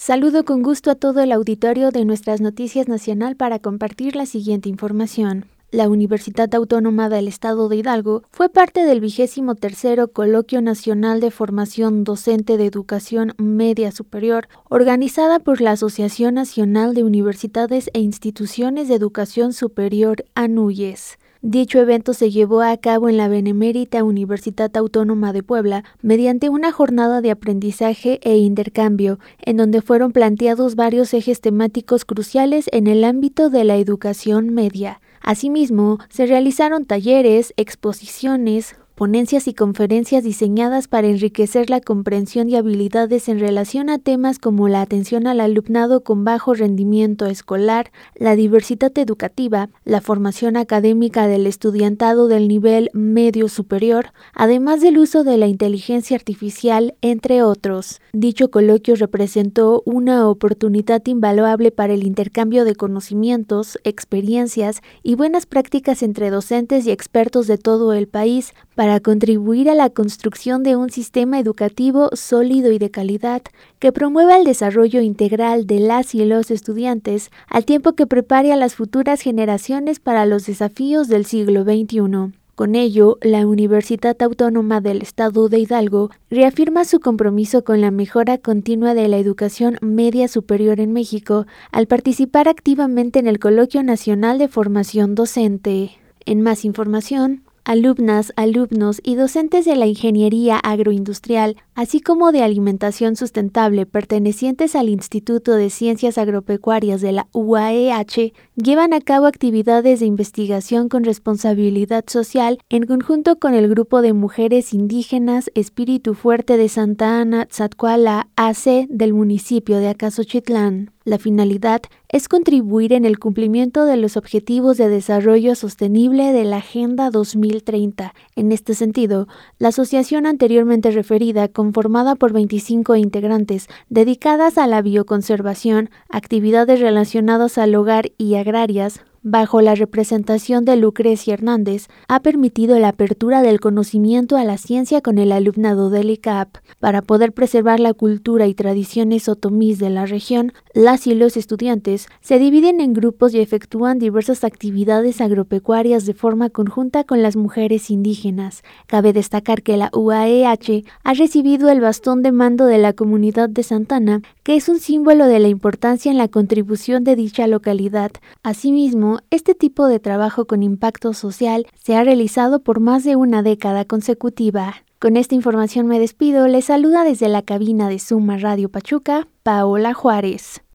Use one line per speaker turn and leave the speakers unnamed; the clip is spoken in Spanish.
Saludo con gusto a todo el auditorio de Nuestras Noticias Nacional para compartir la siguiente información. La Universidad Autónoma del Estado de Hidalgo fue parte del 23º Coloquio Nacional de Formación Docente de Educación Media Superior, organizada por la Asociación Nacional de Universidades e Instituciones de Educación Superior, ANUYES. Dicho evento se llevó a cabo en la Benemérita Universidad Autónoma de Puebla mediante una jornada de aprendizaje e intercambio, en donde fueron planteados varios ejes temáticos cruciales en el ámbito de la educación media. Asimismo, se realizaron talleres, exposiciones, ponencias y conferencias diseñadas para enriquecer la comprensión y habilidades en relación a temas como la atención al alumnado con bajo rendimiento escolar, la diversidad educativa, la formación académica del estudiantado del nivel medio superior, además del uso de la inteligencia artificial, entre otros. Dicho coloquio representó una oportunidad invaluable para el intercambio de conocimientos, experiencias y buenas prácticas entre docentes y expertos de todo el país, para contribuir a la construcción de un sistema educativo sólido y de calidad que promueva el desarrollo integral de las y los estudiantes, al tiempo que prepare a las futuras generaciones para los desafíos del siglo XXI. Con ello, la Universidad Autónoma del Estado de Hidalgo reafirma su compromiso con la mejora continua de la educación media superior en México al participar activamente en el Coloquio Nacional de Formación Docente. En más información, alumnas, alumnos y docentes de la Ingeniería Agroindustrial, así como de Alimentación Sustentable pertenecientes al Instituto de Ciencias Agropecuarias de la UAEH, llevan a cabo actividades de investigación con responsabilidad social en conjunto con el Grupo de Mujeres Indígenas Espíritu Fuerte de Santa Ana, Tzatkuala, AC del municipio de Acasochitlán. La finalidad es contribuir en el cumplimiento de los Objetivos de Desarrollo Sostenible de la Agenda 2030. En este sentido, la asociación anteriormente referida, conformada por 25 integrantes dedicadas a la bioconservación, actividades relacionadas al hogar y agrarias, bajo la representación de Lucrecia Hernández, ha permitido la apertura del conocimiento a la ciencia con el alumnado del ICAP. Para poder preservar la cultura y tradiciones otomís de la región, las y los estudiantes se dividen en grupos y efectúan diversas actividades agropecuarias de forma conjunta con las mujeres indígenas. Cabe destacar que la UAEH ha recibido el bastón de mando de la comunidad de Santana, que es un símbolo de la importancia en la contribución de dicha localidad. Asimismo, este tipo de trabajo con impacto social se ha realizado por más de una década consecutiva. Con esta información me despido, les saluda desde la cabina de Suma Radio Pachuca, Paola Juárez.